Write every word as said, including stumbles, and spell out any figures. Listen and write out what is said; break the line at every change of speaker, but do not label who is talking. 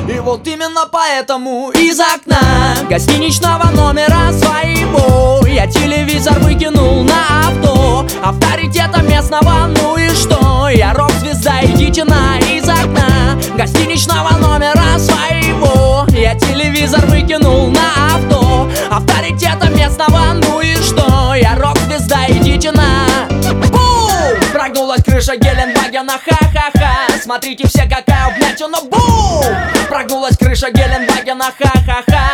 И вот именно поэтому из окна гостиничного номера своего я телевизор выкинул на авто. Авторитета местного, ну и что? Я рок-звезда, идите на из окна гостиничного номера своего я телевизор выкинул на авто. Авторитета местного, ну и что? Я рок-звезда, идите на. Бум! Прогнулась крыша Геленвагена, ха-ха-ха. Смотрите все, какая вмятина, бум! Прогнулась крыша Геленвагена, ха-ха-ха.